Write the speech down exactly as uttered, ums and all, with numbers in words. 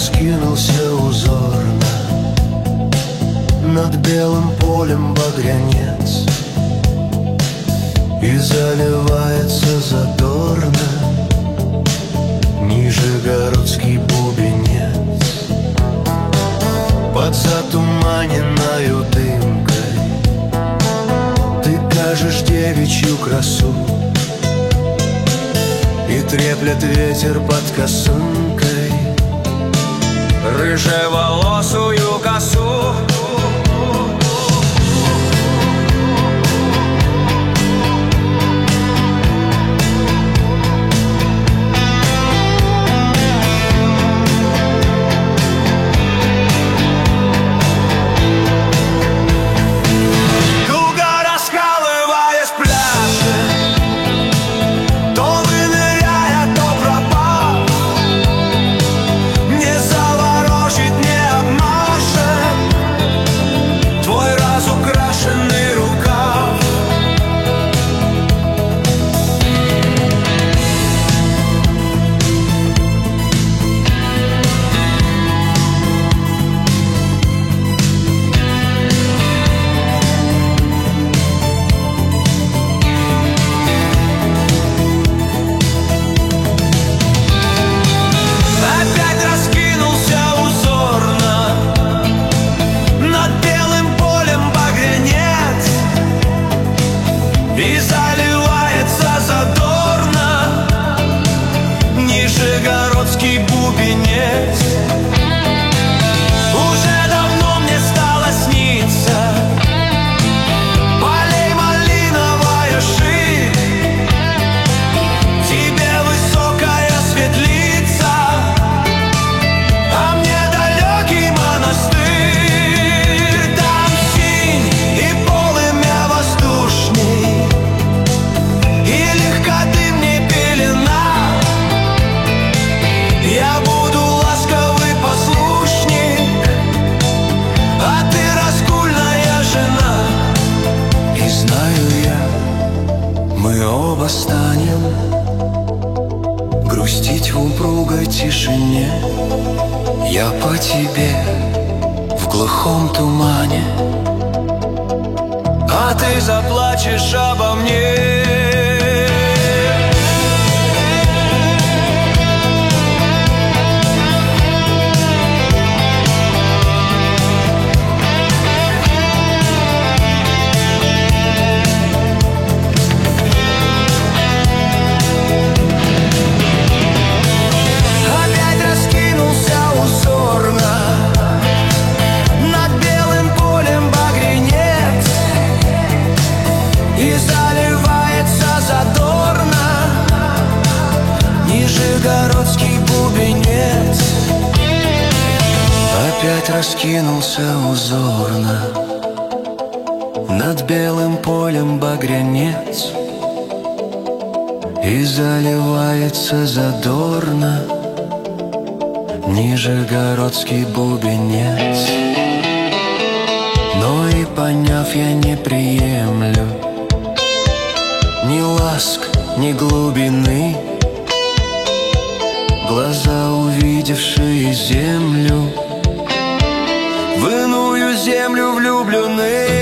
раскинулся узорно, над белым полем багрянец, и заливается задорно нижегородский бубенец. Под затуманенною дымкой ты кажешь девичью красу, и треплет ветер под косынкой рыжеволосую косу. И заливается задорно нижегородский бубенец. Уже давно мне стало сниться полей малиновая ширь, тебе высокая светлица, а мне далекий монастырь. Там синь и полымя воздушней, я буду ласковый послушник, а ты раскульная жена. И знаю я, мы оба станем грустить в упругой тишине. Я по тебе в глухом тумане, а ты заплачешь обо мне. И заливается задорно нижегородский бубенец. Опять раскинулся узорно над белым полем багрянец, и заливается задорно нижегородский бубенец. Но и поняв, я не приемлю ни ласк, ни глубины, глаза, увидевшие землю, в иную землю влюблены.